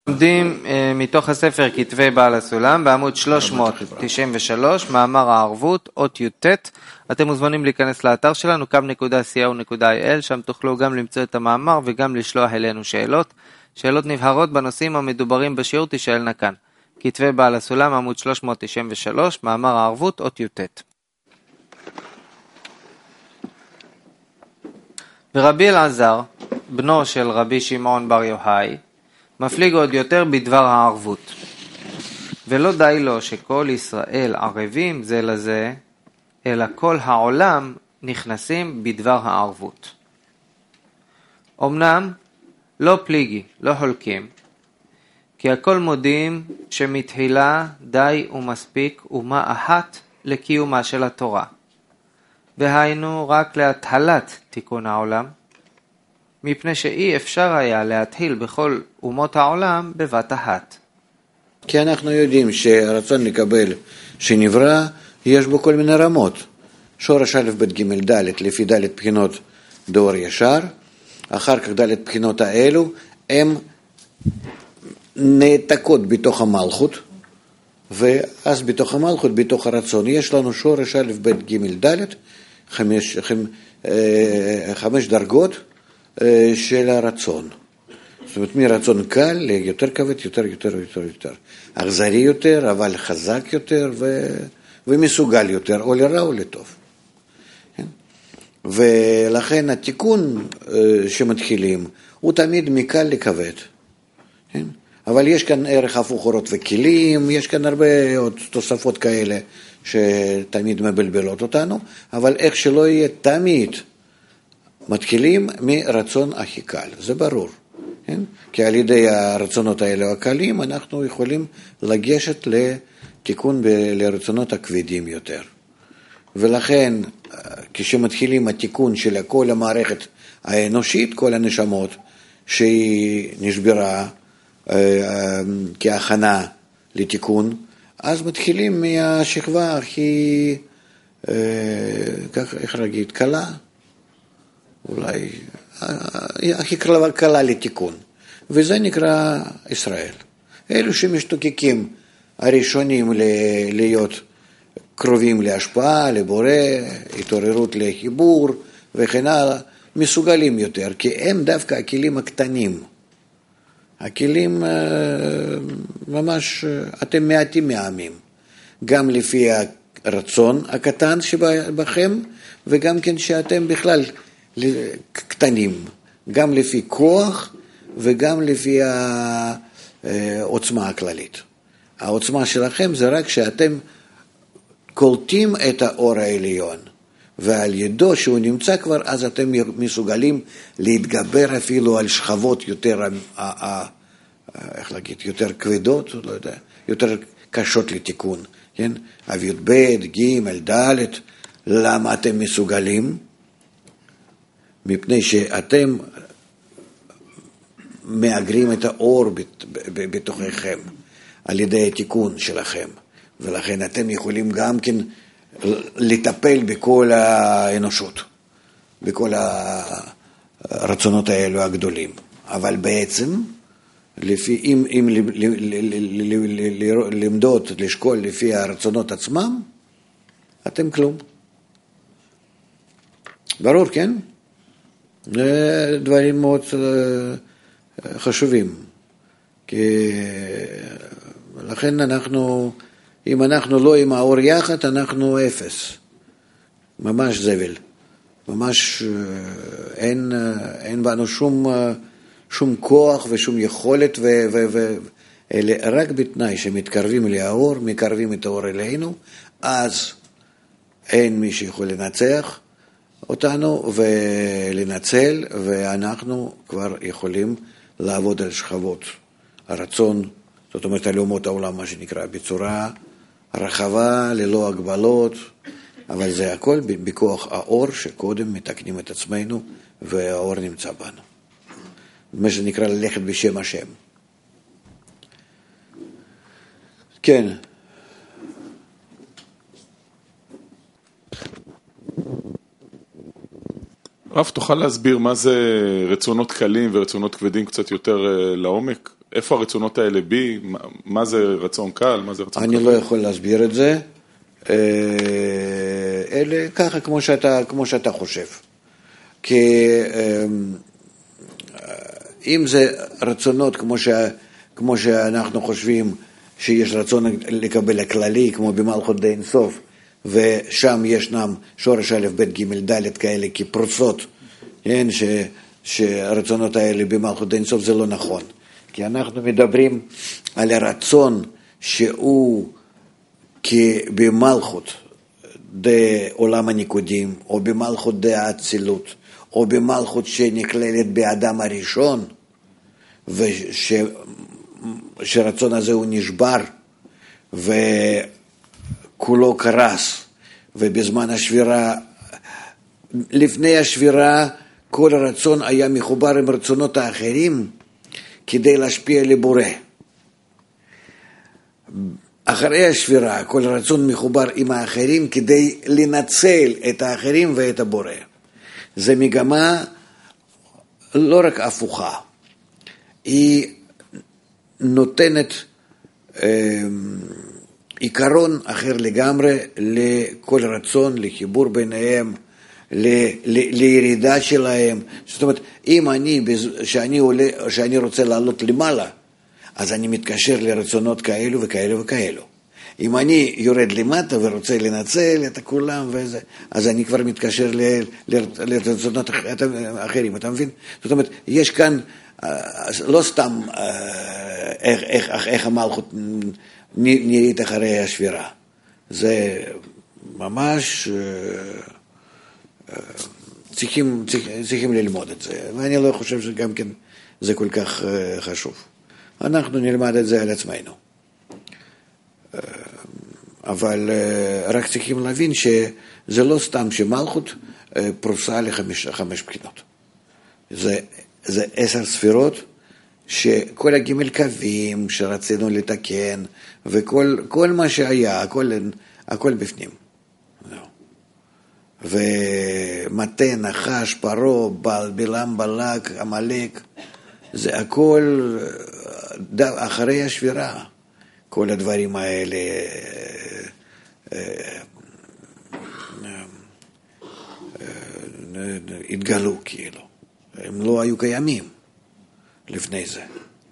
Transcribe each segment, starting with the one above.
לומדים מתוך הספר כתבי בעל הסולם בעמוד 393, מאמר הערבות, אות י"ט. אתם מוזמנים להיכנס לאתר שלנו kab.co.il, שם תוכלו גם למצוא את המאמר וגם לשלוח אלינו שאלות. שאלות נבהרות בנושאים המדוברים בשיעור תשאלנה כאן. כתבי בעל הסולם, עמוד 393, מאמר הערבות, אות י"ט. ורבי אלעזר, בנו של רבי שמעון בר יוחאי, מפליג עוד יותר בדבר הערבות. ולא די לו שכל ישראל ערבים זה לזה, אלא כל העולם נכנסים בדבר הערבות. אמנם לא פליגי, לא חולקים, כי הכל מודים שמתחילה די ומספיק ומה אחת לקיומה של התורה. והיינו רק להתחלת תיקון העולם, מפני שאי אפשר היה להתחיל בכל אומות העולם בבת אחת. כי אנחנו יודעים שהרצון לקבל שנברא, יש בו כל מיני רמות. שורש א' ב' ג' ד' לפי ד' בחינות דור ישר, אחר כך ד' בחינות האלו, הם נעתקות בתוך המלכות, ואז בתוך המלכות, בתוך הרצון, יש לנו שורש א' ב' ג' ד', 5 דרגות, של הרצון. זאת אומרת, מרצון קל ליותר כבד, יותר. אכזרי יותר, אבל חזק יותר ומסוגל יותר, או לרע או לטוב. ולכן התיקון שמתחילים הוא תמיד מקל לכבד. אבל יש כאן ערך הפוך אורות וכלים, יש כאן הרבה עוד תוספות כאלה שתמיד מבלבלות אותנו, אבל איך שלא יהיה תמיד מתחילים מרצון הכי קל, זה ברור. כן? כי על ידי הרצונות האלה הקלים אנחנו יכולים לגשת לתיקון לרצונות הכבדים יותר. ולכן כשמתחילים התיקון של כל המערכת האנושית, כל הנשמות שהיא נשברה כהכנה לתיקון, אז מתחילים מהשכבה הכי, איך להגיד, קלה, אולי הכי קלה לתיקון, וזה נקרא ישראל. אלו שמשתוקקים הראשונים להיות קרובים להשפעה, לבורא, התעוררות לחיבור וכן הלאה, מסוגלים יותר, כי הם דווקא הכלים הקטנים. הכלים ממש, אתם מעטים מעמים, גם לפי הרצון הקטן שבכם, וגם כן שאתם בכלל קטנים, גם לפי כוח וגם לפי העוצמה הכללית. העוצמה שלכם זה רק שאתם קולטים את האור העליון, ועל ידו שהוא נמצא כבר, אז אתם מסוגלים להתגבר אפילו על שכבות יותר, איך להגיד, יותר כבדות, לא יודע, יותר קשות לתיקון, כן? אביות ב', ג', ד', למה אתם מסוגלים? מפני שאתם מאגרים את האור בתוככם על ידי התיקון שלכם, ולכן אתם יכולים גם כן לטפל בכל האנושות, בכל הרצונות האלו הגדולים. אבל בעצם, אם למדוד, לשקול לפי הרצונות עצמם, אתם כלום. ברור, כן? זה דברים מאוד חשובים. כי לכן אם אנחנו לא עם האור יחד, אנחנו אפס. ממש זבל. ממש אין בנו שום כוח ושום יכולת, אלא רק בתנאי שמתקרבים לאור, מקרבים את האור אלינו, אז אין מי שיכול לנצח אותנו ולנצל, ואנחנו כבר יכולים לעבוד על שכבות הרצון, זאת אומרת על אומות העולם, מה שנקרא, בצורה רחבה, ללא הגבלות, אבל זה הכל בכוח האור שקודם מתקנים את עצמנו, והאור נמצא בנו. מה שנקרא ללכת בשם השם. כן. רב, תוכל להסביר מה זה רצונות קלים ורצונות כבדים קצת יותר לעומק? איפה הרצונות האלה בי? מה זה רצון קל? מה זה רצון אני כבד? לא יכול להסביר את זה. אלה ככה כמו שאתה חושב. כי אם זה רצונות כמו שאנחנו חושבים שיש רצון לקבל הכללי, כמו במלכות די אינסוף, ושם ישנם שורש א' ב' ג' ד' כאלה כפרוצות, כן, שהרצונות האלה במלכות די אינסוף זה לא נכון. כי אנחנו מדברים על הרצון שהוא במלכות עולם הניקודים, או במלכות האצילות, או במלכות שנכללת באדם הראשון, ושרצון הזה הוא נשבר, וכולו קרס, ובזמן השבירה, לפני השבירה, כל הרצון היה מחובר עם רצונות האחרים, כדי להשפיע לבורא. אחרי השבירה, כל רצון מחובר עם האחרים כדי לנצל את האחרים ואת הבורא. זה מגמה לא רק הפוכה, היא נותנת עיקרון אחר לגמרי לכל רצון, לחיבור ביניהם, לירידה שלהם. זאת אומרת, אם שאני רוצה לעלות למעלה, אז אני מתקשר לרצונות כאלו וכאלו וכאלו. אם אני יורד למטה ורוצה לנצל את כולם וזה, אז אני כבר מתקשר לרצונות אחרים, אתה מבין? זאת אומרת, יש כאן לא סתם איך המלכות נראית אחרי השבירה. זה ממש צריכים ללמוד את זה, ואני לא חושב שגם כן זה כל כך חשוב. אנחנו נלמד את זה על עצמנו. אבל רק צריכים להבין שזה לא סתם שמלכות פרוסה לחמש בחינות. זה 10 ספירות, שכל הגימל קווים שרצינו לתקן, וכל מה שהיה, הכל בפנים. ומטה, נחש, פרעה, בלעם, בלק, עמלק, זה הכל אחרי השבירה. כל הדברים האלה התגלו כאילו. הם לא היו קיימים לפני זה.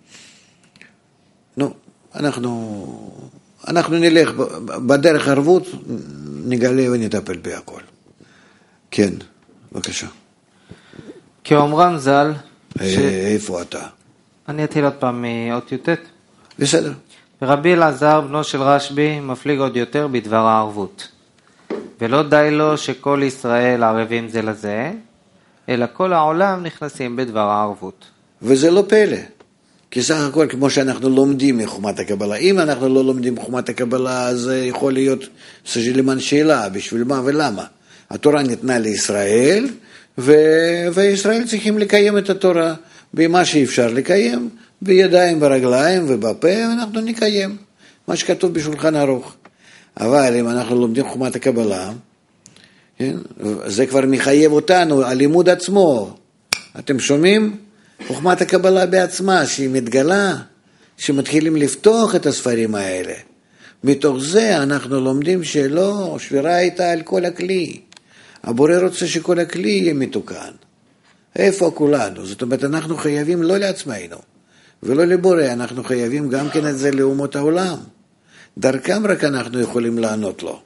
נו, אנחנו נלך בדרך ערבות, נגלה ונטפל בהכל. כן, בבקשה. כאומרם ז"ל, איפה אתה? אני אתחיל עוד פעם מאות י"ט. בסדר. רבי אלעזר, בנו של רשב"י, מפליג עוד יותר בדבר הערבות. ולא די לו שכל ישראל ערבים זה לזה, אלא כל העולם נכנסים בדבר הערבות. וזה לא פלא. כי סך הכל, כמו שאנחנו לומדים מחומת הקבלה, אם אנחנו לא לומדים מחומת הקבלה, אז יכול להיות סג'לימן שאלה, בשביל מה ולמה. התורה ניתנה לישראל, וישראל צריכים לקיים את התורה במה שאפשר לקיים, בידיים, ברגליים ובפה, אנחנו נקיים מה שכתוב בשולחן ערוך. אבל אם אנחנו לומדים חומת הקבלה, כן, זה כבר מחייב אותנו, הלימוד עצמו. אתם שומעים? חוכמת הקבלה בעצמה, שהיא מתגלה, שמתחילים לפתוח את הספרים האלה. מתוך זה אנחנו לומדים שלא, שבירה הייתה על כל הכלי. הבורא רוצה שכל הכלי יהיה מתוקן. איפה כולנו? זאת אומרת, אנחנו חייבים לא לעצמנו, ולא לבורא, אנחנו חייבים גם כן את זה לאומות העולם. דרכם רק אנחנו יכולים לענות לו.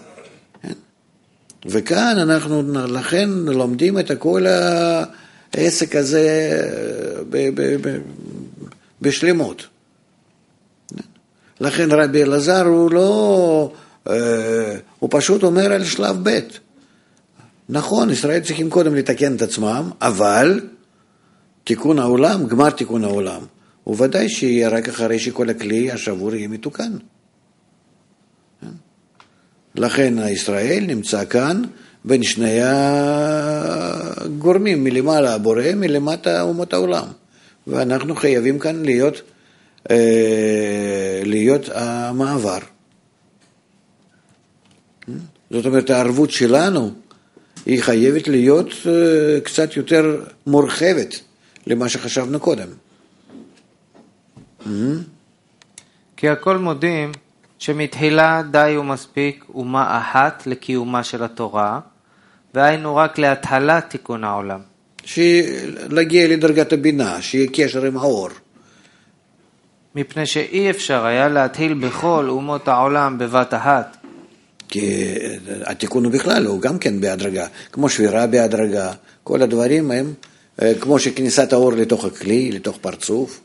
וכאן אנחנו לכן לומדים את כל העסק הזה בשלמות. לכן רבי אלעזר הוא לא, הוא פשוט אומר על שלב ב'. נכון, ישראל צריכים קודם לתקן את עצמם, אבל תיקון העולם, גמר תיקון העולם, הוא ודאי שיהיה רק אחרי שכל הכלי השבור יהיה מתוקן. לכן הישראל נמצא כאן בין שני הגורמים, מלמעלה הבורא, מלמטה אומות העולם. ואנחנו חייבים כאן להיות המעבר. זאת אומרת, הערבות שלנו היא חייבת להיות קצת יותר מורחבת למה שחשבנו קודם. כי הכל מודים שמתחילה די ומספיק אומה אחת לקיומה של התורה, והיינו רק להתחלת תיקון העולם. להגיע לדרגת הבינה, שיהיה קשר עם האור. מפני שאי אפשר היה להתחיל בכל אומות העולם בבת אחת. כי התיקון הוא בכלל, הוא גם כן בהדרגה, כמו שבירה בהדרגה, כל הדברים הם כמו שכניסת האור לתוך הכלי, לתוך פרצוף.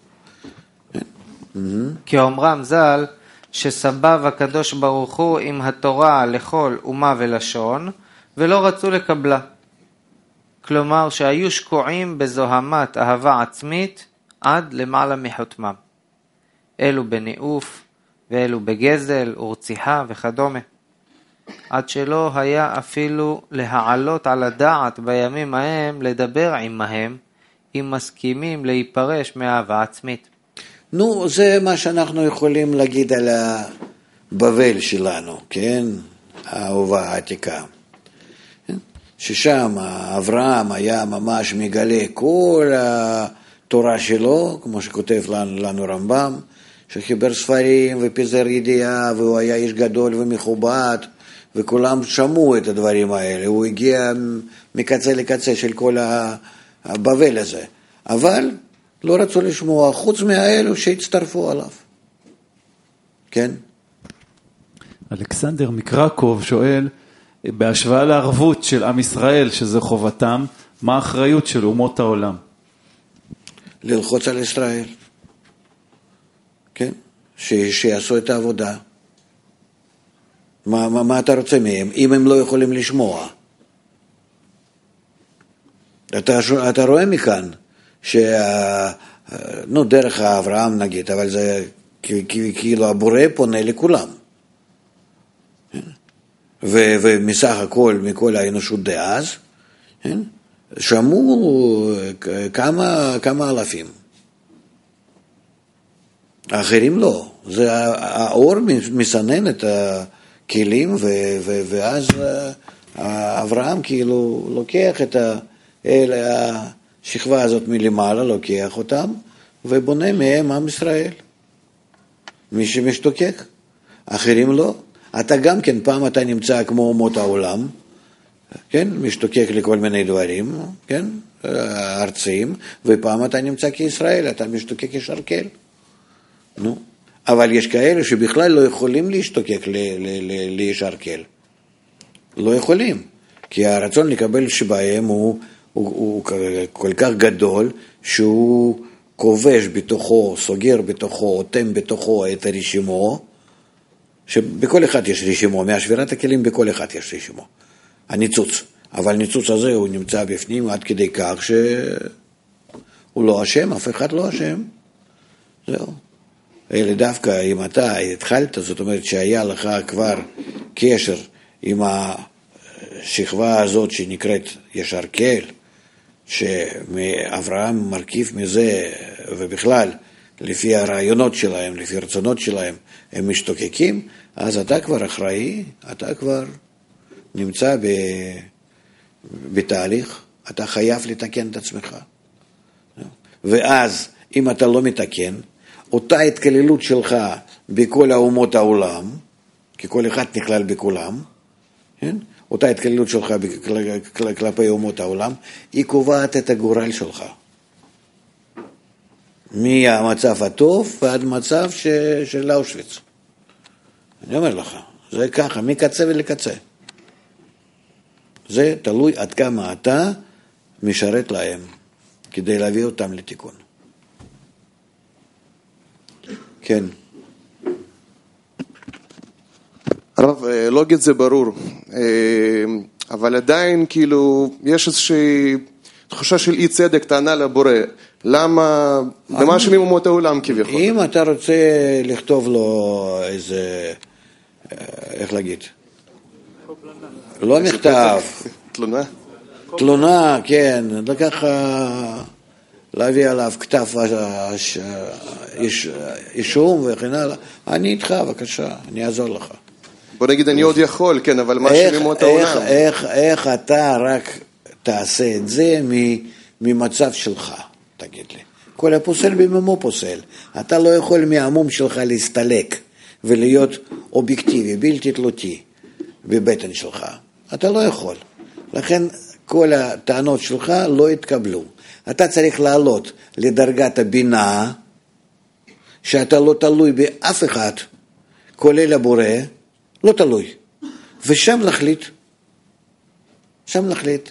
כי אומרם ז"ל, שסבב הקדוש ברוך הוא עם התורה לכל אומה ולשון, ולא רצו לקבלה. כלומר שהיו שקועים בזוהמת אהבה עצמית עד למעלה מחותמם. אלו בניאוף, ואלו בגזל ורציחה וכדומה. עד שלא היה אפילו להעלות על הדעת בימים ההם לדבר עמהם, אם מסכימים להיפרש מאהבה עצמית. נו, זה מה שאנחנו יכולים להגיד על הבבל שלנו, כן? האהובה העתיקה. ששם אברהם היה ממש מגלה כל התורה שלו, כמו שכותב לנו רמב"ם, שחיבר ספרים ופיזר ידיעה, והוא היה איש גדול ומכובד, וכולם שמעו את הדברים האלה. הוא הגיע מקצה לקצה של כל הבבל הזה. אבל לא רצו לשמוע, חוץ מהאלו שהצטרפו עליו. כן? אלכסנדר מקרקוב שואל, בהשוואה לערבות של עם ישראל, שזה חובתם, מה האחריות של אומות העולם? ללחוץ על ישראל. כן? שיעשו את העבודה. מה אתה רוצה מהם, אם הם לא יכולים לשמוע? אתה רואה מכאן, דרך אברהם נגיד, אבל זה כאילו הבורא פונה לכולם. ומסך הכל, מכל האנושות דאז, שמעו כמה אלפים. האחרים לא. זה האור מסנן את הכלים, ואז אברהם כאילו לוקח את השכבה הזאת מלמעלה, לוקח אותם, ובונה מהם עם ישראל. מי שמשתוקק. אחרים לא. אתה גם כן, פעם אתה נמצא כמו אומות העולם, כן? משתוקק לכל מיני דברים, כן? ארציים, ופעם אתה נמצא כישראל, אתה משתוקק כשרקל. נו. אבל יש כאלה שבכלל לא יכולים להשתוקק לישרקל. לא יכולים. כי הרצון לקבל שבהם הוא כל כך גדול, שהוא כובש בתוכו, סוגר בתוכו, אוטם בתוכו את הרשימו, שבכל אחד יש רשימו, מהשבירת הכלים בכל אחד יש רשימו. הניצוץ. אבל הניצוץ הזה הוא נמצא בפנים עד כדי כך שהוא לא אשם, אף אחד לא אשם. זהו. אלה דווקא אם אתה התחלת, זאת אומרת שהיה לך כבר קשר עם השכבה הזאת שנקראת ישרקל, שאברהם מרכיב מזה, ובכלל לפי הרעיונות שלהם, לפי רצונות שלהם, הם משתוקקים, אז אתה כבר אחראי, אתה כבר נמצא בתהליך, אתה חייב לתקן את עצמך. ואז אם אתה לא מתקן, אותה התקללות שלך בכל האומות העולם, כי כל אחד נכלל בכולם, כן? אותה התקללות שלך כלפי אומות העולם, היא קובעת את הגורל שלך. מהמצב הטוב ועד מצב של אושוויץ. אני אומר לך, זה ככה, מקצה ולקצה. זה תלוי עד כמה אתה משרת להם, כדי להביא אותם לתיקון. כן. הרב, לוגית זה ברור, אבל עדיין כאילו יש איזושהי תחושה של אי צדק, טענה לבורא. למה, במה שמים אומות העולם כביכול? אם אתה רוצה לכתוב לו איזה, איך להגיד? לא מכתב. תלונה? תלונה, כן, ככה להביא עליו כתב אישום וכן הלאה. אני איתך, בבקשה, אני אעזור לך. בוא נגיד, אני עוד יכול, כן, אבל מה שמים אומות העולם? איך אתה רק תעשה את זה ממצב שלך, תגיד לי. כל הפוסל במומו פוסל. אתה לא יכול מהמום שלך להסתלק ולהיות אובייקטיבי, בלתי תלותי בבטן שלך. אתה לא יכול. לכן כל הטענות שלך לא יתקבלו. אתה צריך לעלות לדרגת הבינה, שאתה לא תלוי באף אחד, כולל הבורא, לא תלוי. ושם להחליט. שם להחליט.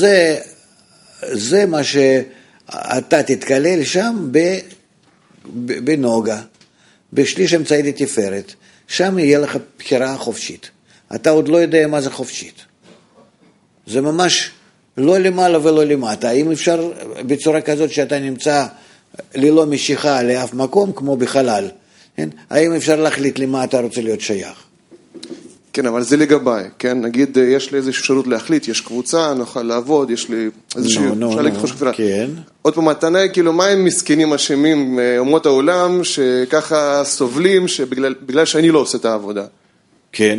זה מה שאתה תתקלל שם בנוגה, בשליש אמצעי לתפארת. שם יהיה לך בחירה חופשית. אתה עוד לא יודע מה זה חופשית. זה ממש לא למעלה ולא למטה. האם אפשר בצורה כזאת שאתה נמצא ללא משיכה לאף מקום, כמו בחלל? כן? האם אפשר להחליט למה אתה רוצה להיות שייך? כן, אבל זה לגביי, כן? נגיד, יש לי איזושהי אפשרות להחליט, יש קבוצה, נוכל לעבוד, יש לי איזושהי, אפשר להגיד חושב כפירה. כן. עוד פעם, הטענה היא, כאילו, מה הם מסכנים אשמים, אומות העולם, שככה סובלים, בגלל שאני לא עושה את העבודה? כן,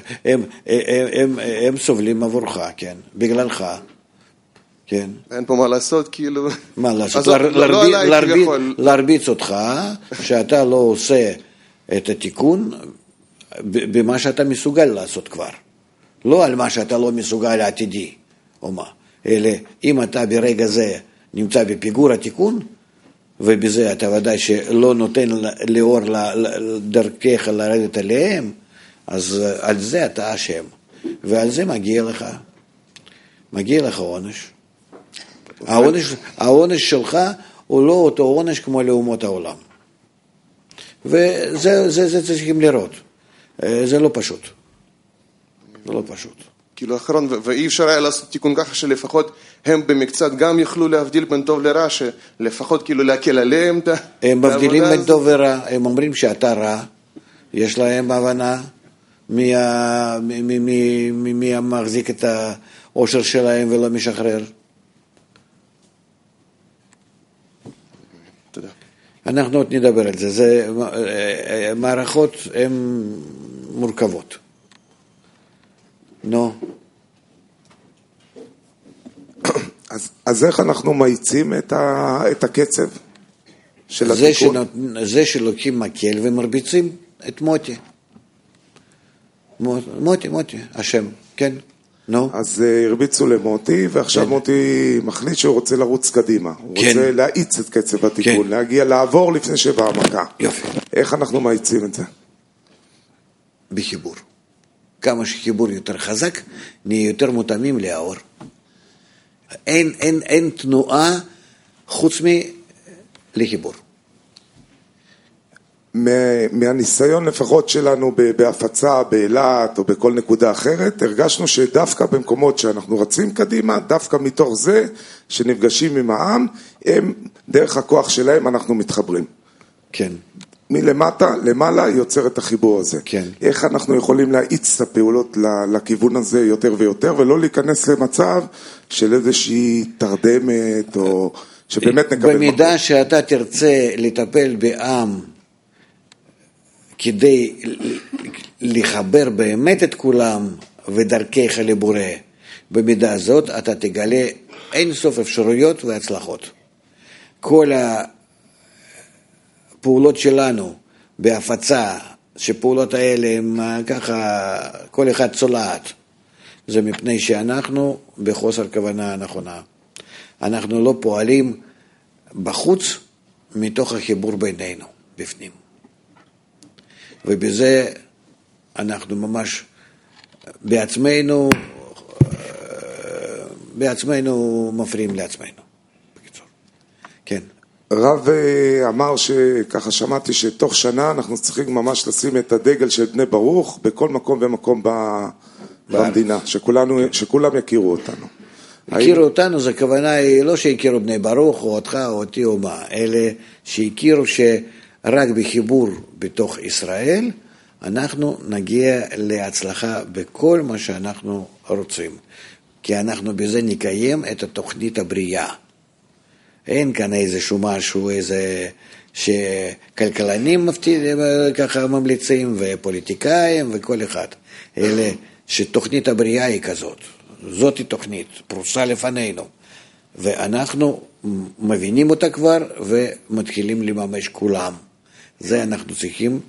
הם סובלים עבורך, כן, בגללך. כן. אין פה מה לעשות, כאילו... מה לעשות? לא להרביץ אותך, שאתה לא עושה את התיקון במה שאתה מסוגל לעשות כבר. לא על מה שאתה לא מסוגל עתידי, או מה. אלא אם אתה ברגע זה נמצא בפיגור התיקון, ובזה אתה ודאי שלא נותן לאור דרכך לרדת עליהם, אז על זה אתה אשם. ועל זה מגיע לך עונש. העונש שלך הוא לא אותו עונש כמו לאומות העולם. וזה צריכים לראות. זה לא פשוט. זה לא פשוט. כאילו אחרון, ואי אפשר היה לעשות תיקון ככה שלפחות הם במקצת גם יוכלו להבדיל בין טוב לרע, שלפחות כאילו להקל עליהם. הם מבדילים בין טוב ורע, הם אומרים שאתה רע, יש להם הבנה מי מחזיק את העושר שלהם ולא משחרר. תודה. אנחנו עוד נדבר על זה, מערכות הן מורכבות. נו. אז איך אנחנו מאיצים את הקצב של התיקון? זה שלוקחים מקל ומרביצים את מוטי. מוטי, השם, כן? נו. אז הרביצו למוטי, ועכשיו מוטי מחליט שהוא רוצה לרוץ קדימה. הוא רוצה להאיץ את קצב התיקון, להגיע לעבור לפני שבאה המכה. יופי. איך אנחנו מאיצים את זה? בחיבור. כמה שחיבור יותר חזק, נהיה יותר מותאמים לאור. אין תנועה חוץ מלחיבור. מהניסיון לפחות שלנו בהפצה, באילת או בכל נקודה אחרת, הרגשנו שדווקא במקומות שאנחנו רצים קדימה, דווקא מתוך זה שנפגשים עם העם, הם דרך הכוח שלהם אנחנו מתחברים. כן. מלמטה, למעלה יוצר את החיבור הזה. כן. איך אנחנו יכולים להאיץ את הפעולות לכיוון הזה יותר ויותר, ולא להיכנס למצב של איזושהי תרדמת, או שבאמת נקבל... במידה שאתה תרצה לטפל בעם, כדי לחבר באמת את כולם ודרכך לבורא, במידה הזאת אתה תגלה אין סוף אפשרויות והצלחות. כל הפעולות שלנו בהפצה, שפעולות האלה הם ככה, כל אחד צולעת, זה מפני שאנחנו בחוסר כוונה נכונה. אנחנו לא פועלים בחוץ מתוך החיבור בינינו, בפנים. ובזה אנחנו ממש בעצמנו מפריעים לעצמנו. בקיצור. כן. רב אמר שככה שמעתי שתוך שנה אנחנו צריכים ממש לשים את הדגל של בני ברוך בכל מקום ומקום במדינה, שכולם יכירו אותנו. הכירו אותנו, זה כוונה היא לא שהכירו בני ברוך או אותך או אותי או מה, אלא שהכירו שרק בחיבור בתוך ישראל אנחנו נגיע להצלחה בכל מה שאנחנו רוצים, כי אנחנו בזה נקיים את התוכנית הבריאה. אין כאן איזשהו משהו, שכלכלנים ככה ממליצים ופוליטיקאים וכל אחד, אלא שתוכנית הבריאה היא כזאת. זאת היא תוכנית, פרוסה לפנינו, ואנחנו מבינים אותה כבר ומתחילים לממש כולם. זה אנחנו צריכים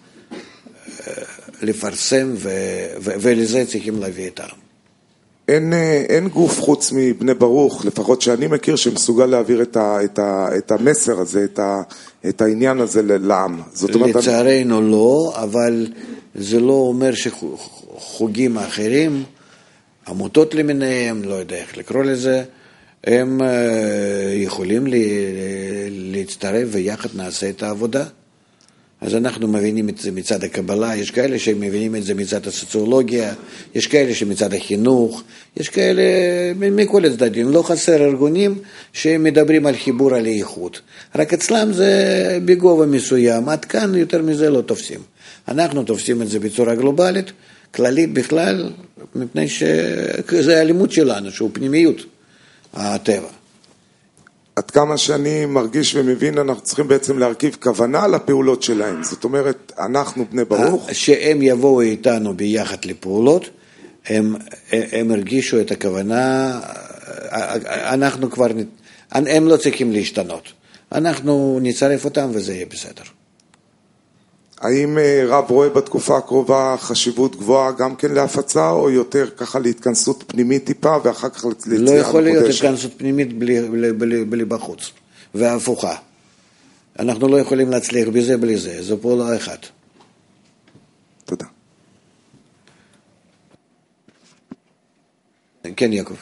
לפרסם ולזה צריכים להביא את העם. אין גוף חוץ מבני ברוך, לפחות שאני מכיר, שמסוגל להעביר את המסר הזה, את העניין הזה לעם. לצערנו לא, אבל זה לא אומר שחוגים האחרים, עמותות למיניהם, לא יודע איך לקרוא לזה, הם יכולים להצטרף ויחד נעשה את העבודה. אז אנחנו מבינים את זה מצד הקבלה, יש כאלה שמבינים את זה מצד הסוציולוגיה, יש כאלה שמצד החינוך, יש כאלה מכל הצדדים, לא חסר ארגונים שמדברים על חיבור על האיכות. רק אצלם זה בגובה מסוים, עד כאן יותר מזה לא תופסים. אנחנו תופסים את זה בצורה גלובלית, כללית בכלל, מפני שזה האלימות שלנו, שהוא פנימיות, הטבע. עד כמה שאני מרגיש ומבין, אנחנו צריכים בעצם להרכיב כוונה לפעולות שלהם. זאת אומרת, אנחנו בני ברוך. שהם יבואו איתנו ביחד לפעולות, הם הרגישו את הכוונה, אנחנו כבר, הם לא צריכים להשתנות. אנחנו נצרף אותם וזה יהיה בסדר. האם רב רואה בתקופה הקרובה חשיבות גבוהה גם כן להפצה, או יותר ככה להתכנסות פנימית טיפה, ואחר כך ליציאה מחודשת? לא יכול להיות התכנסות פנימית בלי בחוץ, והפוכה. אנחנו לא יכולים להצליח בזה בלי זה, זו פעולה אחת. תודה. כן, יעקב.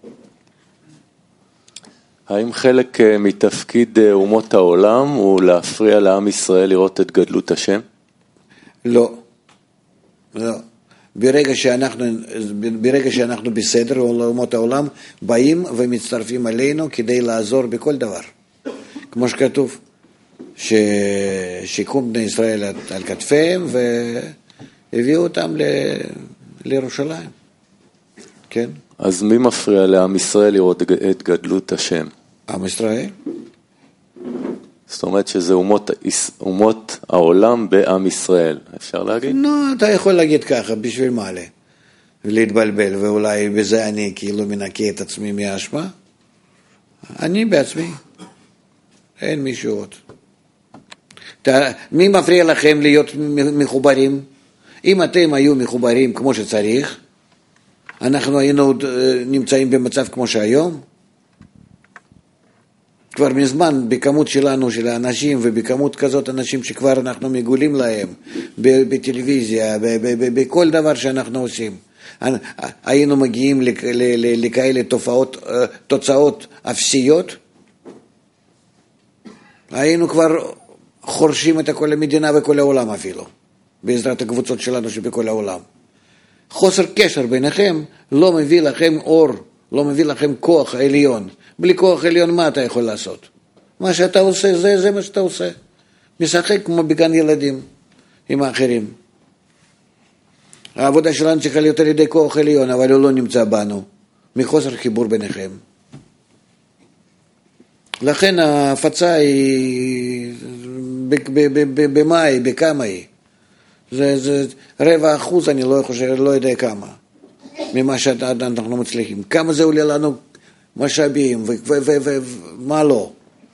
האם חלק מתפקיד אומות העולם הוא להפריע לעם ישראל לראות את גדלות השם? לא. לא. ברגע שאנחנו בסדר, אומות העולם באים ומצטרפים עלינו כדי לעזור בכל דבר. כמו שכתוב, ששיקום בני ישראל על כתפיהם והביאו אותם לירושלים. כן? אז מי מפריע לעם ישראל לראות את גדלות השם? עם ישראל. זאת אומרת שזה אומות העולם בעם ישראל, אפשר להגיד? לא, אתה יכול להגיד ככה, בשביל מעלה. להתבלבל, ואולי בזה אני כאילו מנקה את עצמי מהאשמה. אני בעצמי. אין מישהו עוד. מי מפריע לכם להיות מחוברים? אם אתם היו מחוברים כמו שצריך, אנחנו היינו נמצאים במצב כמו שהיום. כבר מזמן בכמות שלנו, של האנשים, ובכמות כזאת אנשים שכבר אנחנו מגולים להם, בטלוויזיה, בכל דבר שאנחנו עושים. היינו מגיעים לכאלה תוצאות אפסיות. היינו כבר חורשים את כל המדינה וכל העולם אפילו, בעזרת הקבוצות שלנו שבכל העולם. חוסר קשר ביניכם לא מביא לכם אור, לא מביא לכם כוח עליון. בלי כוח עליון מה אתה יכול לעשות? מה שאתה עושה זה מה שאתה עושה. משחק כמו בגן ילדים עם האחרים. העבודה שלנו צריכה להיות על ידי כוח עליון, אבל הוא לא נמצא בנו, מחוסר חיבור ביניכם. לכן ההפצה היא במה היא, בכמה היא. זה 0.25%, אני לא יודע כמה, ממה שאנחנו מצליחים. כמה זה עולה לנו משאבים, ומה לא.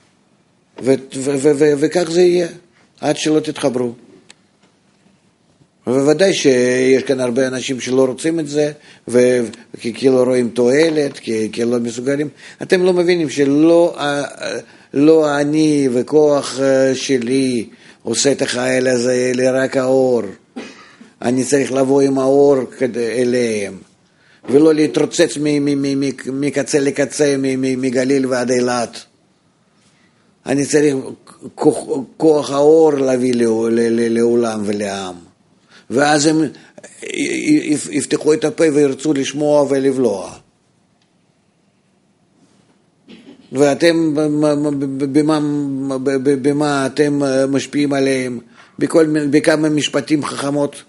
וכך זה יהיה, עד שלא תתחברו. ובוודאי שיש כאן הרבה אנשים שלא רוצים את זה, כי לא רואים תועלת, כי לא מסוגלים. אתם לא מבינים שלא אני וכוח שלי עושה את החייל הזה, אלא רק האור. אני צריך לבוא עם האור אליהם, ולא להתרוצץ מקצה לקצה, מגליל ועד אילת. אני צריך כוח האור להביא לעולם ולעם. ואז הם יפתחו את הפה וירצו לשמוע ולבלוע. ואתם, במה אתם משפיעים עליהם? בכמה משפטים חכמות?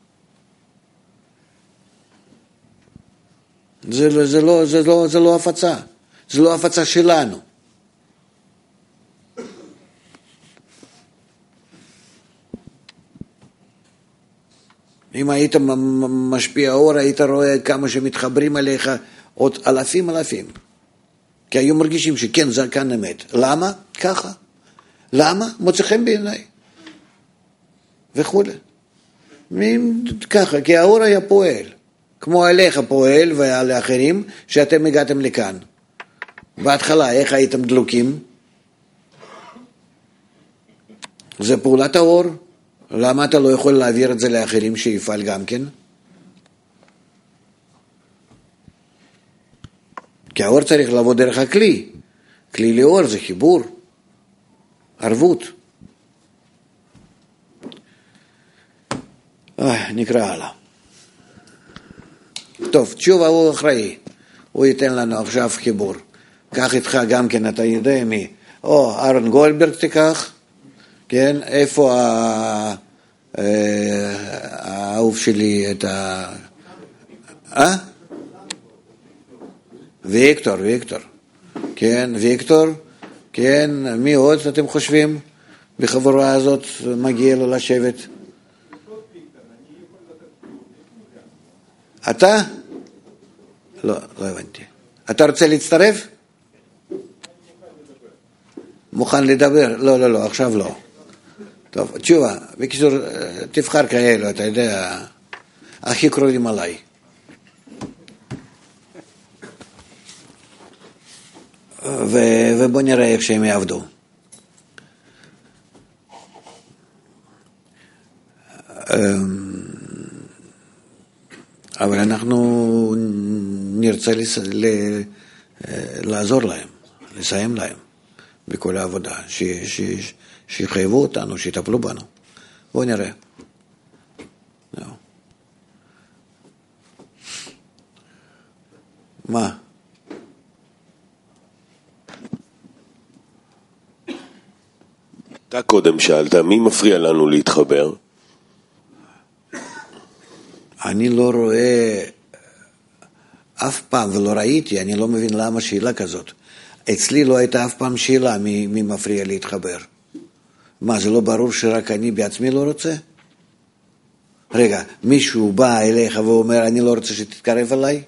זה לא הפצה. זה לא הפצה שלנו. אם היית משפיע אור, היית רואה כמה שמתחברים עליך עוד אלפים. כי היו מרגישים שכן, זה כאן אמת. למה? ככה. למה? מוצא חן בעיניי. וכו'. ככה, כי האור היה פועל. כמו עליך פועל ועל האחרים, שאתם הגעתם לכאן. בהתחלה, איך הייתם דלוקים? זה פעולת האור. למה אתה לא יכול להעביר את זה לאחרים שיפעל גם כן? כי האור צריך לעבוד דרך הכלי. כלי לאור זה חיבור, ערבות. נקרא הלאה. טוב, תשובה הוא אחראי. הוא ייתן לנו עכשיו חיבור. קח איתך גם כן, אתה יודע מי. או אהרון גולדברג תיקח. כן, איפה האהוב שלי את ויקטור. כן, ויקטור. כן, מי עוד אתם חושבים בחבורה הזאת מגיע לו לשבת? אתה? לא הבנתי. אתה רוצה להצטרף? מוכן לדבר? לא, עכשיו לא. טוב, תשובה, בקיצור, תבחר כאלו, אתה יודע, הכי קרובים עליי. ובוא נראה איך שהם יעבדו. אבל אנחנו נרצה לעזור להם, לסיים להם בכל העבודה, שיחייבו אותנו, שיטפלו בנו. בואו נראה. מה? אתה קודם שאלת, מי מפריע לנו להתחבר? אני לא רואה אף פעם ולא ראיתי, אני לא מבין למה שאלה כזאת. אצלי לא הייתה אף פעם שאלה מי מפריע להתחבר. מה, זה לא ברור שרק אני בעצמי לא רוצה? רגע, מישהו בא אליך ואומר, אני לא רוצה שתתקרב אליי?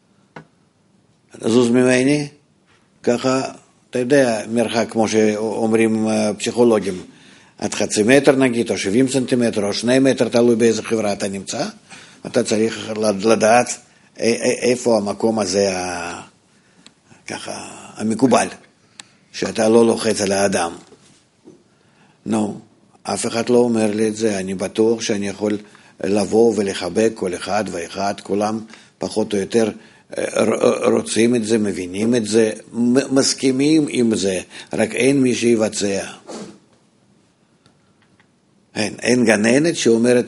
זוז ממני? ככה, אתה יודע, מרחק כמו שאומרים פסיכולוגים, עד 0.5 מטר נגיד, או 70 סנטימטר, או 2 מטר, תלוי באיזה חברה אתה נמצא. אתה צריך לדעת איפה המקום הזה ככה המקובל, שאתה לא לוחץ על האדם. אף אחד לא אומר לי את זה, אני בטוח שאני יכול לבוא ולחבק כל אחד ואחד, כולם פחות או יותר רוצים את זה, מבינים את זה, מסכימים עם זה, רק אין מי שיבצע. אין גננת שאומרת,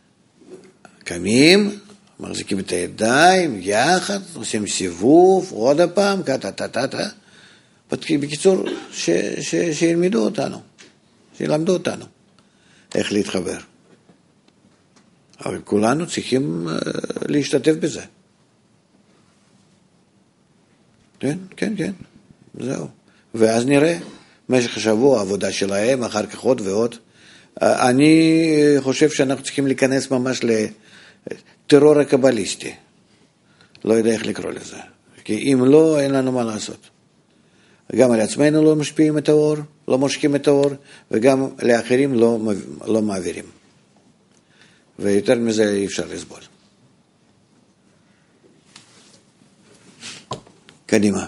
קמים, מחזיקים את הידיים, יחד, עושים סיבוב, עוד הפעם, קטטטטטה. בקיצור, שילמדו אותנו, שילמדו אותנו איך להתחבר. אבל כולנו צריכים להשתתף בזה. כן, זהו. ואז נראה, במשך השבוע, העבודה שלהם, אחר כך עוד ועוד. אני חושב שאנחנו צריכים להיכנס ממש לטרור הקבליסטי. לא יודע איך לקרוא לזה. כי אם לא, אין לנו מה לעשות. גם על עצמנו לא משפיעים את האור, לא מושכים את האור, וגם לאחרים לא מעבירים. ויותר מזה אי אפשר לסבול. קדימה.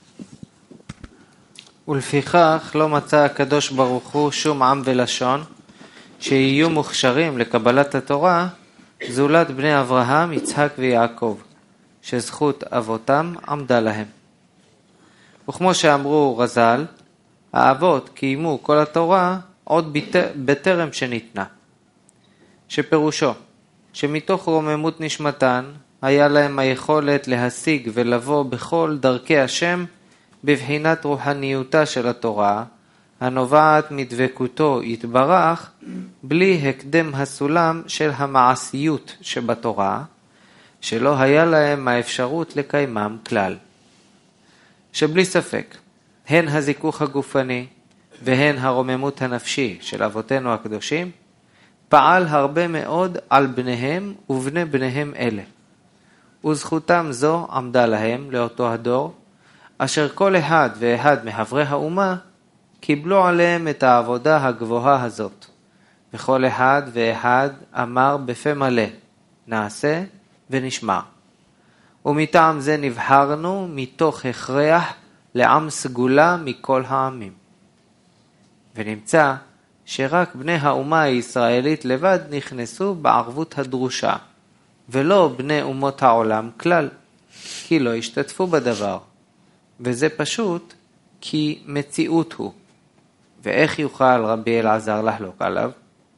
ולפיכך לא מצא הקדוש ברוך הוא שום עם ולשון שיהיו מוכשרים לקבלת התורה זולת בני אברהם, יצחק ויעקב, שזכות אבותם עמדה להם. וכמו שאמרו רז"ל, האבות קיימו כל התורה עוד בטרם שניתנה, שפירושו שמתוך רוממות נשמתן היה להם היכולת להשיג ולבוא בכל דרכי השם בבחינת רוחניותה של התורה, הנובעת מדבקותו יתברך, בלי הקדם הסולם של המעשיות שבתורה, שלא היה להם האפשרות לקיימם כלל. שבלי ספק, הן הזיכוך הגופני והן הרוממות הנפשי של אבותינו הקדושים, פעל הרבה מאוד על בניהם ובני בניהם אלה. וזכותם זו עמדה להם לאותו הדור, אשר כל אחד ואחד מחברי האומה קיבלו עליהם את העבודה הגבוהה הזאת, וכל אחד ואחד אמר בפה מלא, נעשה ונשמע. ומטעם זה נבחרנו מתוך הכרח לעם סגולה מכל העמים. ונמצא שרק בני האומה הישראלית לבד נכנסו בערבות הדרושה, ולא בני אומות העולם כלל, כי לא השתתפו בדבר. וזה פשוט כי מציאות הוא. ואיך יוכל רבי אלעזר לחלוק עליו?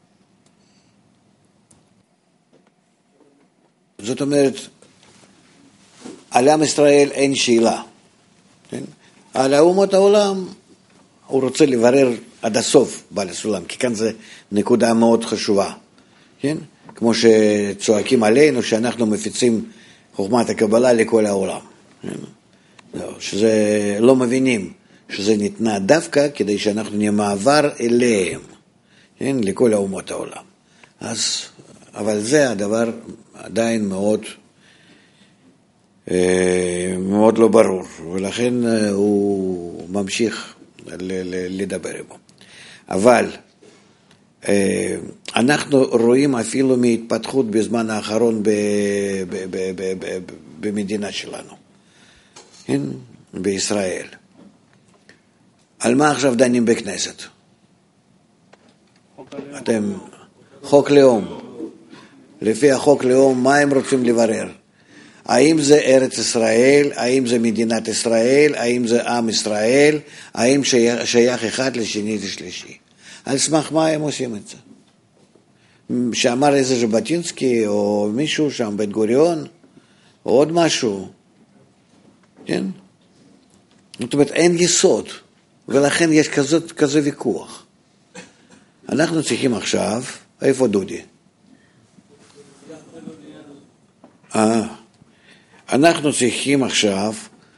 זאת אומרת, על עם ישראל אין שאלה. כן? על אומות העולם הוא רוצה לברר עד הסוף בעל הסולם, כי כאן זה נקודה מאוד חשובה. כן? כמו שצועקים עלינו שאנחנו מפיצים חוכמת הקבלה לכל העולם. כן? שזה לא מבינים שזה ניתנה דווקא כדי שאנחנו נהיה מעבר אליהם, כן? לכל האומות העולם. אז, אבל זה הדבר עדיין מאוד מאוד לא ברור, ולכן הוא ממשיך לדבר בו. אבל אנחנו רואים אפילו מהתפתחות בזמן האחרון במדינה שלנו, כן? בישראל. על מה עכשיו דנים בכנסת? אתם, חוק לאום. לפי החוק לאום, מה הם רוצים לברר? האם זה ארץ ישראל, האם זה מדינת ישראל, האם זה עם ישראל, האם שייך אחד לשני לשלישי. על סמך מה הם עושים את זה? שאמר איזה ז'בוטינסקי, או מישהו שם, בן גוריון, או עוד משהו. כן? זאת אומרת, אין יסוד, ולכן יש כזה ויכוח. אנחנו צריכים עכשיו, איפה דודי? אנחנו צריכים עכשיו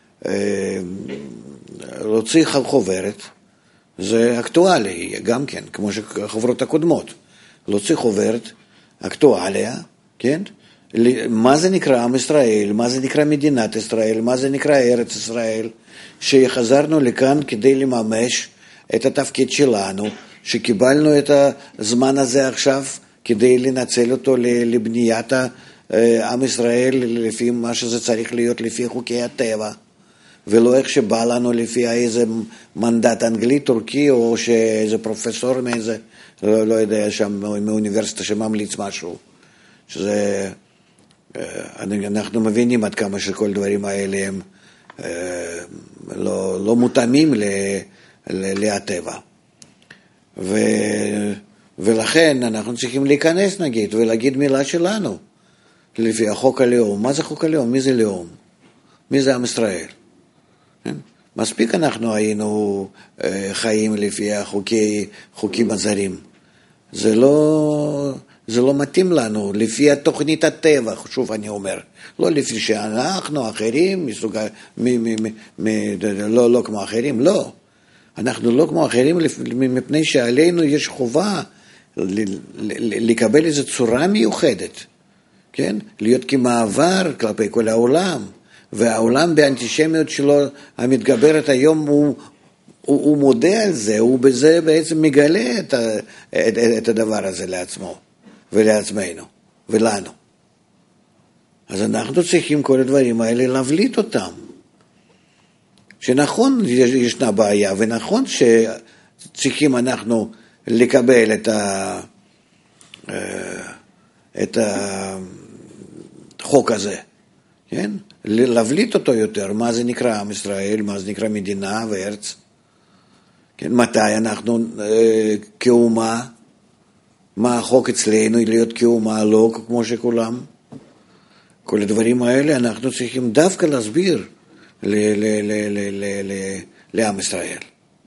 להוציא חוברת, זה אקטואלי גם כן, כמו שחוברות הקודמות, להוציא חוברת, אקטואליה, כן? מה זה נקרא עם ישראל, מה זה נקרא מדינת ישראל, מה זה נקרא ארץ ישראל, שחזרנו לכאן כדי לממש את התפקיד שלנו, שקיבלנו את הזמן הזה עכשיו כדי לנצל אותו לבניית עם ישראל לפי מה שזה צריך להיות, לפי חוקי הטבע, ולא איך שבא לנו לפי איזה מנדט אנגלי, טורקי, או שאיזה פרופסור מאיזה, לא יודע, שם מאוניברסיטה שממליץ משהו. שזה, אנחנו מבינים עד כמה שכל דברים האלה הם לא מותאמים להטבע. ולכן אנחנו צריכים להיכנס, נגיד, ולהגיד מילה שלנו. לפי החוק הלאום. מה זה חוק הלאום? מי זה לאום? מי זה עם ישראל? כן? מספיק אנחנו היינו חיים לפי חוקים הזרים. זה לא מתאים לנו, לפי התוכנית הטבע, שוב אני אומר. לא לפי שאנחנו אחרים, לא כמו אחרים, לא. אנחנו לא כמו אחרים, מפני שעלינו יש חובה לקבל איזו צורה מיוחדת. כן? להיות כמעבר כלפי כל העולם, והעולם באנטישמיות שלו המתגברת היום הוא מודה על זה, הוא בזה בעצם מגלה את הדבר הזה לעצמו ולעצמנו ולנו. אז אנחנו צריכים כל הדברים האלה להבליט אותם. שנכון ישנה בעיה, ונכון שצריכים אנחנו לקבל את החוק הזה, כן? להבליט אותו יותר, מה זה נקרא עם ישראל, מה זה נקרא מדינה וארץ, כן? מתי אנחנו כאומה, מה החוק אצלנו, להיות כאומה, לא כמו שכולם. כל הדברים האלה אנחנו צריכים דווקא להסביר לעם ישראל.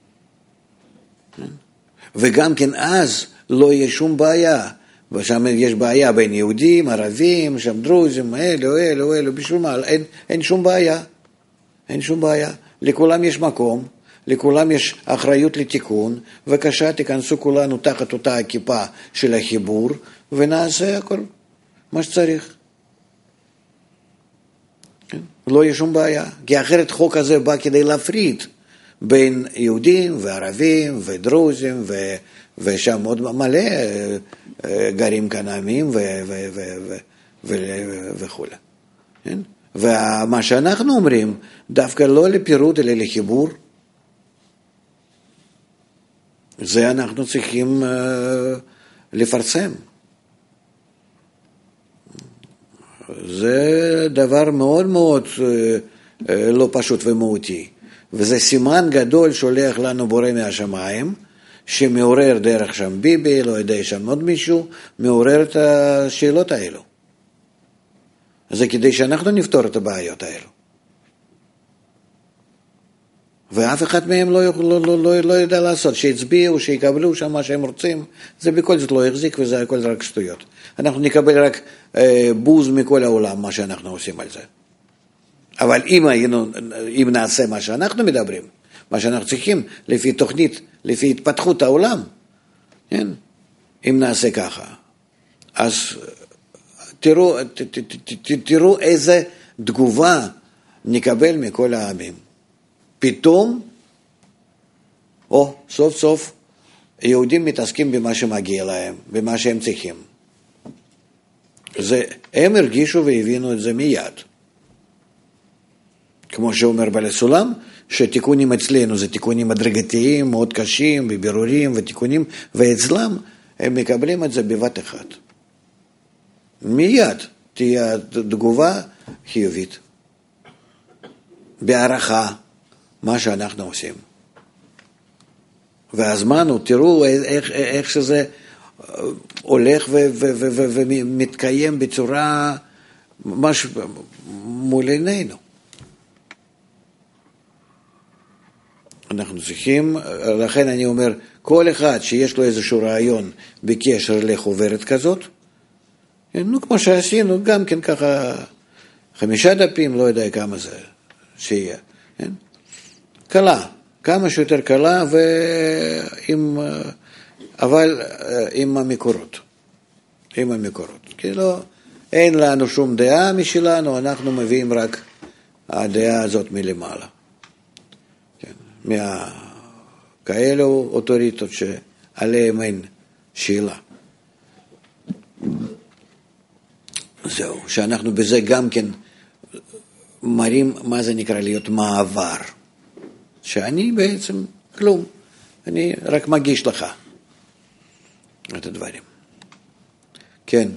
וגם כן אז לא יהיה שום בעיה, ושם יש בעיה בין יהודים, ערבים, שם דרוזים, אלו, בשביל מה, אין שום בעיה, אין שום בעיה, לכולם יש מקום, לכולם יש אחריות לתיקון, וכשה תיכנסו כולנו תחת אותה הכיפה של החיבור, ונעשה הכל מה שצריך. כן? לא יהיה שום בעיה, כי אחרת חוק הזה בא כדי להפריד בין יהודים וערבים ודרוזים ושם עוד מלא גרים כאן עמים וכו'. ומה שאנחנו אומרים, דווקא לא לפירוט אלא לחיבור, זה אנחנו צריכים לפרסם. זה דבר מאוד מאוד לא פשוט ומהותי. וזה סימן גדול שולח לנו בורא מהשמיים, שמעורר דרך שם ביבי, לא יודע שם עוד מישהו, מעורר את השאלות האלו. זה כדי שאנחנו נפתור את הבעיות האלו. ואף אחד מהם לא ידע לעשות, שהצביעו, שיקבלו שם מה שהם רוצים, זה בכל זאת לא יחזיק וזה הכל רק שטויות. אנחנו נקבל רק בוז מכל העולם מה שאנחנו עושים על זה. אבל אם נעשה מה שאנחנו מדברים, מה שאנחנו צריכים, לפי תוכנית, לפי התפתחות העולם, כן? אם נעשה ככה, אז תראו איזה תגובה נקבל מכל העמים. פתאום, סוף סוף, יהודים מתעסקים במה שמגיע להם, במה שהם צריכים. הם הרגישו והבינו את זה מיד. כמו שאומר בעל הסולם, שתיקונים אצלנו זה תיקונים הדרגתיים, מאוד קשים, בבירורים ותיקונים, ואצלם הם מקבלים את זה בבת אחת. מיד תהיה תגובה חיובית. בהערכה, מה שאנחנו עושים. והזמן הוא, תראו איך שזה הולך ומתקיים בצורה ממש מול עינינו. אנחנו צריכים, לכן אני אומר, כל אחד שיש לו איזשהו רעיון בקשר לחוברת כזאת, כמו שעשינו, גם כן ככה 5 דפים, לא יודע כמה זה שיהיה. קלה, כמה שיותר קלה, אבל עם המקורות. עם המקורות. כי לא, אין לנו שום דעה משלנו, אנחנו מביאים רק הדעה הזאת מלמעלה. כאלו אוטוריטות שעליהם אין שאלה. זהו, שאנחנו בזה גם כן מראים מה זה נקרא להיות מעבר. שאני בעצם כלום, אני רק מגיש לך את הדברים. כן.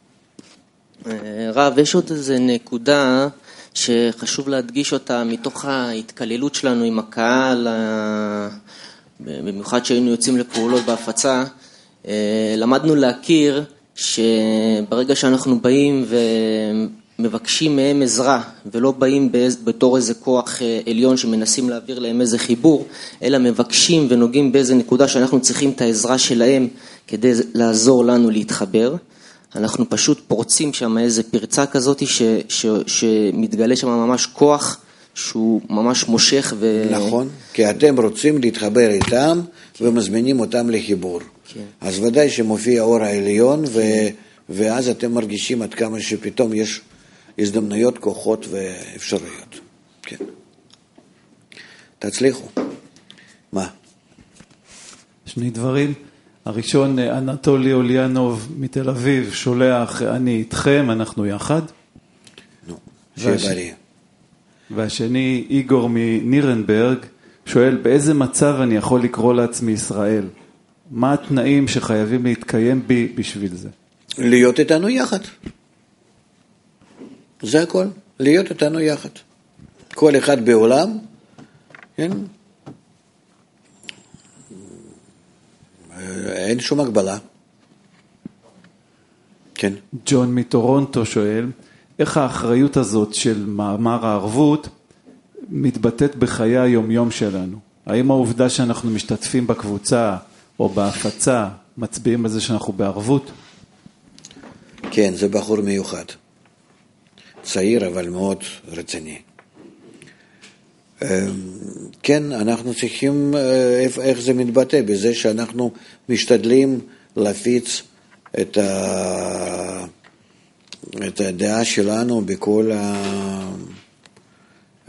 רב, יש עוד איזו נקודה שחשוב להדגיש אותה מתוך ההתקללות שלנו עם הקהל, במיוחד שהיינו יוצאים לפעולות בהפצה, למדנו להכיר שברגע שאנחנו באים ומבקשים מהם עזרה, ולא באים בתור איזה כוח עליון שמנסים להעביר להם איזה חיבור, אלא מבקשים ונוגעים באיזה נקודה שאנחנו צריכים את העזרה שלהם כדי לעזור לנו להתחבר, אנחנו פשוט פורצים שם איזה פרצה כזאת שמתגלה שם ממש כוח שהוא ממש מושך נכון, כי אתם רוצים להתחבר איתם ומזמינים אותם לחיבור. אז ודאי שמופיע האור העליון ואז אתם מרגישים עד כמה שפתאום יש הזדמנויות, כוחות ואפשרויות. כן. תצליחו. מה? 2 דברים. הראשון, אנטולי אוליאנוב מתל אביב שולח, אני איתכם, אנחנו יחד. שיהיה. והשני, איגור מנירנברג, שואל, באיזה מצב אני יכול לקרוא לעצמי ישראל? מה התנאים שחייבים להתקיים בי בשביל זה? להיות איתנו יחד. זה הכל, להיות איתנו יחד. כל אחד בעולם, כן? אין שום הגבלה. כן. ג'ון מטורונטו שואל, איך האחריות הזאת של מאמר הערבות מתבטאת בחיי היומיום שלנו? האם העובדה שאנחנו משתתפים בקבוצה או בהפצה מצביעים על זה שאנחנו בערבות? כן, זה בחור מיוחד. צעיר אבל מאוד רציני. כן, אנחנו צריכים, איך זה מתבטא? בזה שאנחנו משתדלים להפיץ את הדעה שלנו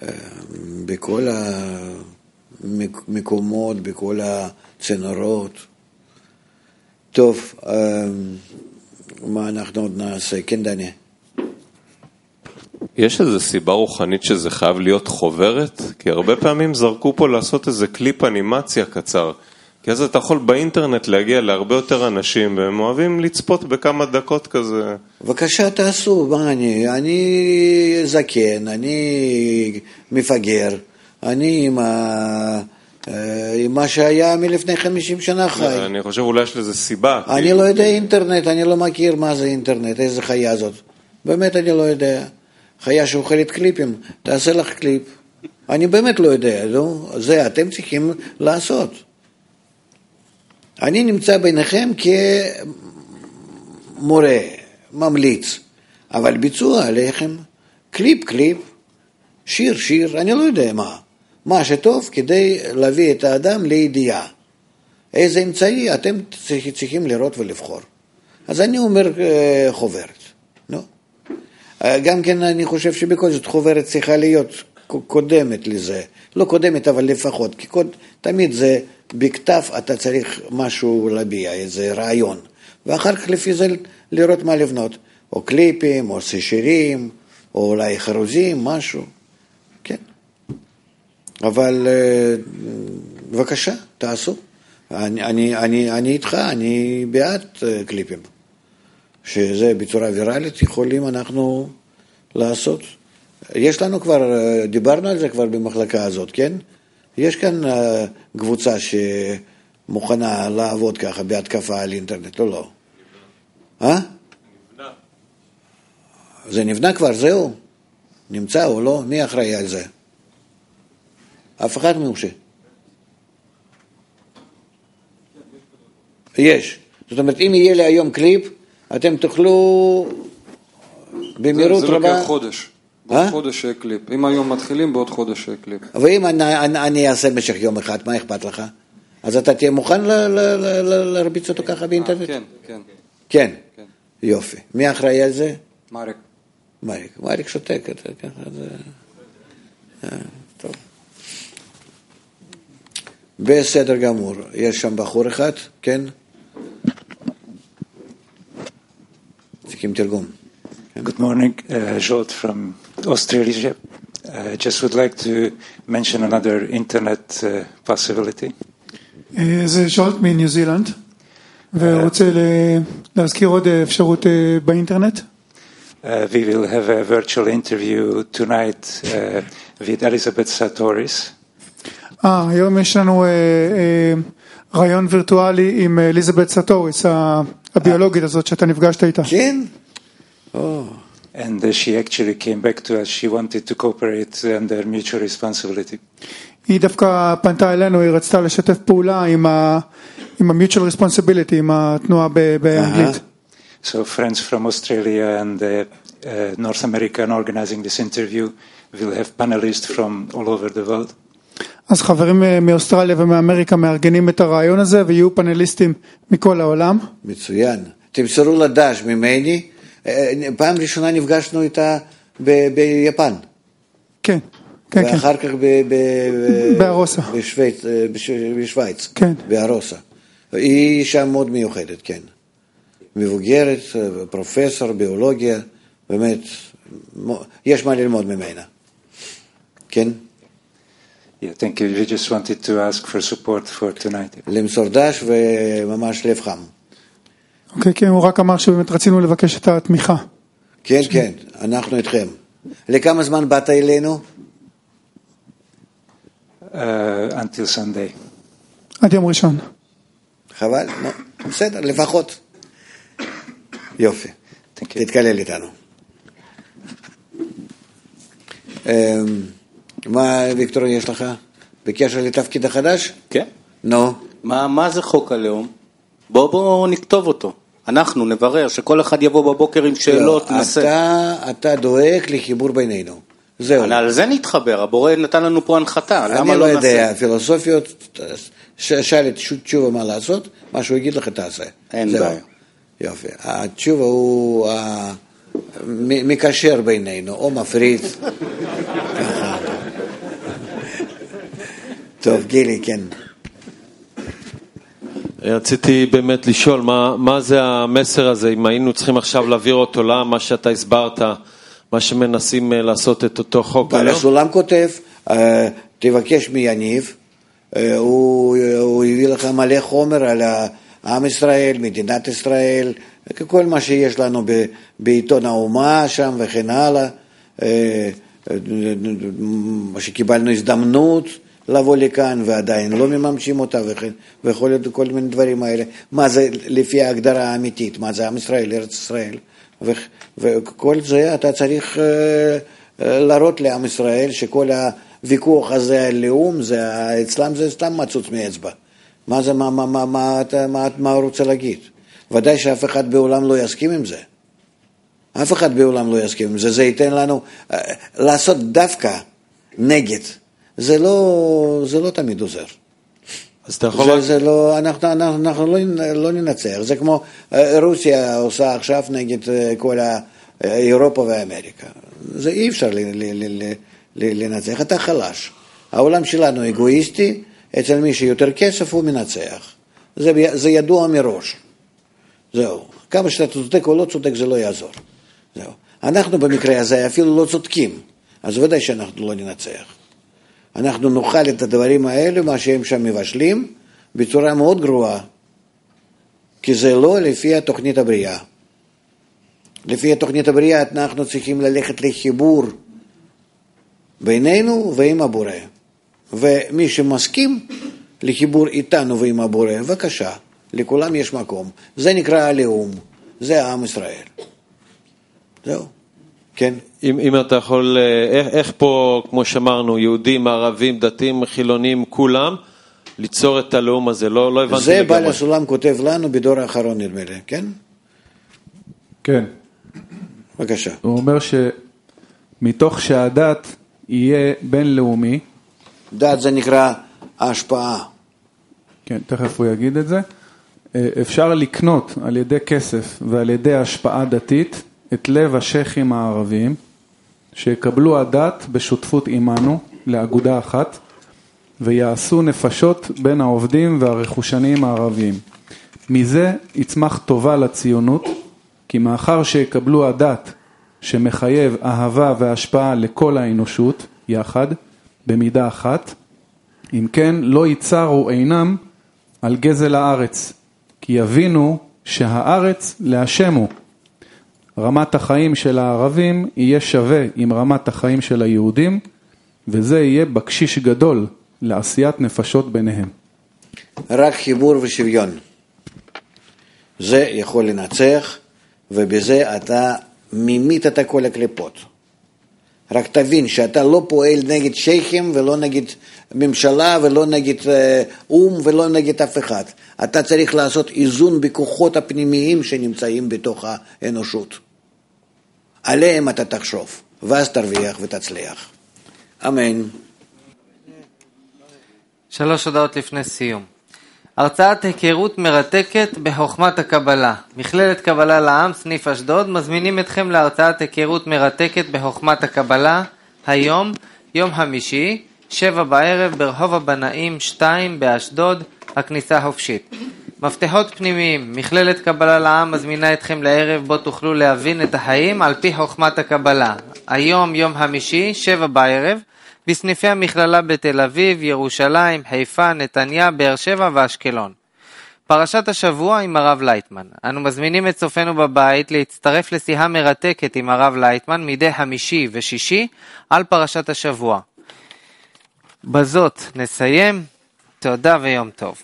בכל המקומות, בכל הצנורות. טוב, מה אנחנו עוד נעשה? כן, דני. יש איזו סיבה רוחנית שזה חייב להיות חוברת? כי הרבה פעמים זרקו פה לעשות איזה קליפ אנימציה קצר. כי אז אתה יכול באינטרנט להגיע להרבה יותר אנשים, והם אוהבים לצפות בכמה דקות כזה. בבקשה תעשו, מה אני זקן, אני מפגר, אני עם מה שהיה מלפני 50 שנה חי. אני חושב אולי יש לזה סיבה. אני לא יודע אינטרנט, אני לא מכיר מה זה אינטרנט, איזה חיה זאת. באמת אני לא יודע. חיה שאוכלת קליפים, תעשה לך קליפ. אני באמת לא יודע, לא? זה אתם צריכים לעשות. אני נמצא ביניכם כמורה, ממליץ, אבל ביצוע עליכם, קליפ, שיר, אני לא יודע מה שטוב כדי להביא את האדם לידיעה. איזה אמצעי אתם צריכים לראות ולבחור. אז אני אומר חוברת. גם כן אני חושב שבכל זאת חוברת צריכה להיות קודמת לזה. לא קודמת אבל לפחות, כי תמיד זה בכתב אתה צריך משהו להביע, איזה רעיון. ואחר כך לפי זה לראות מה לבנות. או קליפים, או שירים, או אולי חרוזים, משהו. כן. אבל בבקשה, תעשו. אני איתך, אני בעד קליפים. שזה בצורה ויראלית יכולים אנחנו לעשות. יש לנו כבר, דיברנו על זה כבר במחלקה הזאת, כן? יש כאן קבוצה שמוכנה לעבוד ככה בהתקפה על אינטרנט, לא? נבנה. זה נבנה כבר, זהו? נמצא או לא? מי אחראי על זה? אף אחד מאושה. יש. זאת אומרת, אם יהיה לי היום קליפ, אתם תוכלו במהירות רבה... זה לוקח חודש. בעוד חודש קליפ. אם היום מתחילים, בעוד חודש קליפ. ואם אני אעשה במשך יום אחד, מה אכפת לך? אז אתה תהיה מוכן להרביץ אותו ככה באינטרנט? כן. יופי. מי אחראי על זה? מריק שותק. טוב. בסדר גמור. יש שם בחור אחד, כן? צריכים תרגום. Good morning, Zsolt from Australia. Just would like to mention another internet possibility. זה ז'ולט מניו זילנד, ורוצה להזכיר עוד אפשרות באינטרנט. We will have a virtual interview tonight with Elizabeth Sahtouris. היום יש לנו רעיון וירטואלי עם אליזבת סאטוריס, הביולוגית הזאת שאתה נפגשת איתה. כן? And she actually came back to us. She wanted to cooperate under mutual responsibility. היא דווקא פנתה אלינו, היא רצתה לשתף פעולה עם ה-mutual responsibility, עם התנועה באנגלית. So friends from Australia and North America organizing this interview will have panelists from all over the world. אז חברים מאוסטרליה ומאמריקה מארגנים את הרעיון הזה, ויהיו פאנליסטים מכל העולם. מצוין. תמסרו לדש ממני, פעם ראשונה נפגשנו איתה ביפן. כן. ואחר כך בארוסה. בשוויץ. כן. בארוסה. היא אישה מאוד מיוחדת, כן. מבוגרת, פרופסור, ביולוגיה, באמת, יש מה ללמוד ממנה. כן? Yeah, thank you. We just wanted to ask for support for tonight. למסור דש וממש לב חם. אוקיי, כן, הוא רק אמר שבאמת רצינו לבקש את התמיכה. כן, כן, אנחנו איתכם. לכמה זמן באת אלינו? Until Sunday. עד יום ראשון. חבל, בסדר, לפחות. יופי. תתקלל איתנו. מה, ויקטור, יש לך? בקשר לתפקיד החדש? כן. נו. מה זה חוק הלאום? בואו נכתוב אותו. אנחנו נברר שכל אחד יבוא בבוקר עם שאלות. אתה דואג לחיבור בינינו. זהו. על זה נתחבר, הבורא נתן לנו פה הנחתה. אני לא יודע, פילוסופיות, שאל את תשובה מה לעשות, מה שהוא יגיד לך תעשה. אין בעיה. יופי. התשובה הוא מקשר בינינו, או מפריד. טוב, גילי, כן. רציתי באמת לשאול, מה זה המסר הזה, אם היינו צריכים עכשיו להעביר אותו מה שאתה הסברת, מה שמנסים לעשות את אותו חוק היום? הסולם כותב, תבקש מיניב, הוא הביא לך מלא חומר על עם ישראל, מדינת ישראל, כל מה שיש לנו בעיתון האומה שם וכן הלאה, שקיבלנו הזדמנות לבוא לכאן ועדיין לא מממשים אותה וכל מיני דברים האלה. מה זה לפי ההגדרה האמיתית, מה זה עם ישראל, ארץ ישראל, וכל זה אתה צריך להראות לעם ישראל שכל הוויכוח הזה על לאום, אצלם זה סתם מצוץ מאצבע. מה זה, מה הוא רוצה להגיד? ודאי שאף אחד בעולם לא יסכים עם זה. אף אחד בעולם לא יסכים עם זה. זה ייתן לנו לעשות דווקא נגד. זה לא תמיד עוזר. אז אתה יכול... אנחנו לא ננצח. זה כמו רוסיה עושה עכשיו נגד כל אירופה ואמריקה. זה אי אפשר לנצח. אתה חלש. העולם שלנו אגואיסטי, אצל מי שיותר כסף הוא מנצח. זה ידוע מראש. זהו. כמה שאתה צודק או לא צודק זה לא יעזור. זהו. אנחנו במקרה הזה אפילו לא צודקים. אז ודאי שאנחנו לא ננצח. אנחנו נאכל את הדברים האלה, מה שהם שם מבשלים, בצורה מאוד גרועה. כי זה לא לפי התוכנית הבריאה. לפי התוכנית הבריאה אנחנו צריכים ללכת לחיבור בינינו ועם הבורא. ומי שמסכים לחיבור איתנו ועם הבורא, בבקשה, לכולם יש מקום. זה נקרא הלאום, זה עם ישראל. זהו, כן. אם אתה יכול, איך פה, כמו שאמרנו, יהודים, ערבים, דתיים, חילונים, כולם, ליצור את הלאום הזה, לא הבנתי זה בעל הסולם כותב לנו בדור האחרון נדמה לי, כן? כן. בבקשה. הוא אומר שמתוך שהדת יהיה בינלאומי, דת זה נקרא ההשפעה. כן, תכף הוא יגיד את זה. אפשר לקנות על ידי כסף ועל ידי השפעה דתית את לב השייכים הערבים, שיקבלו הדת בשותפות עמנו לאגודה אחת, ויעשו נפשות בין העובדים והרכושנים הערבים. מזה יצמח טובה לציונות, כי מאחר שיקבלו הדת שמחייב אהבה והשפעה לכל האנושות יחד, במידה אחת, אם כן לא יצרו עינם על גזל הארץ, כי יבינו שהארץ להשם הוא. רמת החיים של הערבים יהיה שווה עם רמת החיים של היהודים, וזה יהיה בקשיש גדול לעשיית נפשות ביניהם. רק חיבור ושוויון. זה יכול לנצח, ובזה אתה ממית את כל הקליפות. רק תבין שאתה לא פועל נגד שייכים ולא נגד ממשלה ולא נגד אום ולא נגד אף אחד. אתה צריך לעשות איזון בכוחות הפנימיים שנמצאים בתוך האנושות. עליהם אתה תחשוב, ואז תרוויח ותצליח. אמן. 3 הודעות לפני סיום. הרצאת היכרות מרתקת בחוכמת הקבלה. מכללת קבלה לעם, סניף אשדוד, מזמינים אתכם להרצאת היכרות מרתקת בחוכמת הקבלה, היום, יום חמישי, 7 בערב, ברחוב הבנאים 2 באשדוד, הכניסה חופשית. מפתחות פנימיים, מכללת קבלה לעם מזמינה אתכם לערב בו תוכלו להבין את החיים על פי חוכמת הקבלה. היום, יום חמישי, 7 בערב, בסניפי המכללה בתל אביב, ירושלים, חיפה, נתניה, באר שבע ואשקלון. פרשת השבוע עם הרב לייטמן. אנו מזמינים את צופינו בבית להצטרף לשיחה מרתקת עם הרב לייטמן מדי חמישי ושישי על פרשת השבוע. בזאת נסיים. תודה ויום טוב.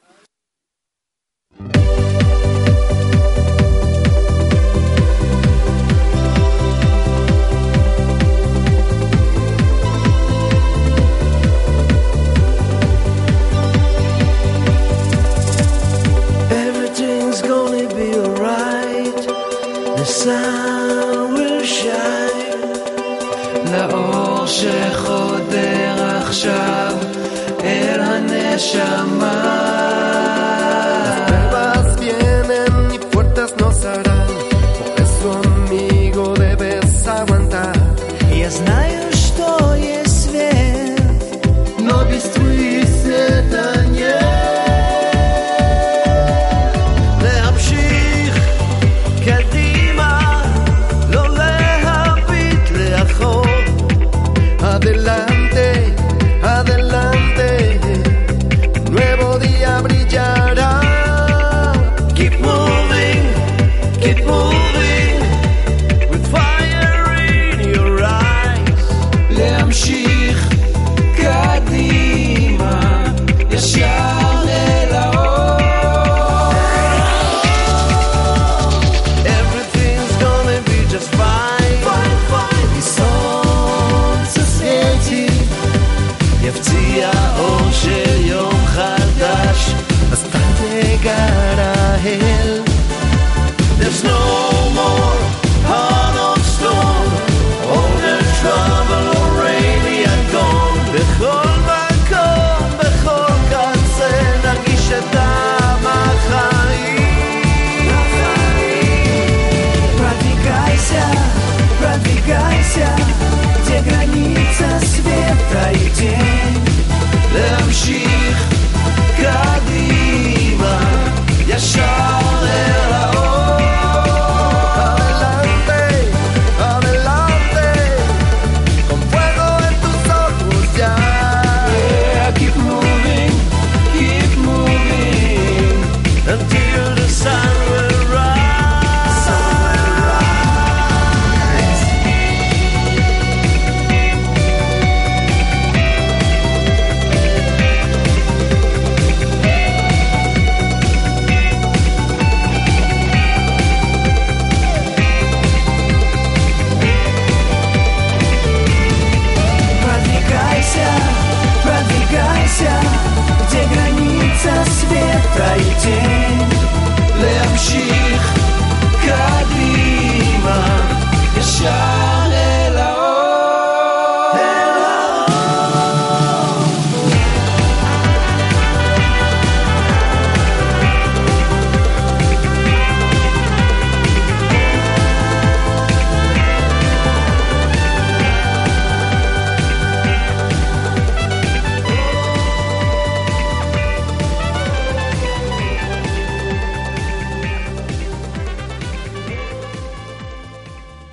sun will shine לאור שחודר עכשיו אל הנשמה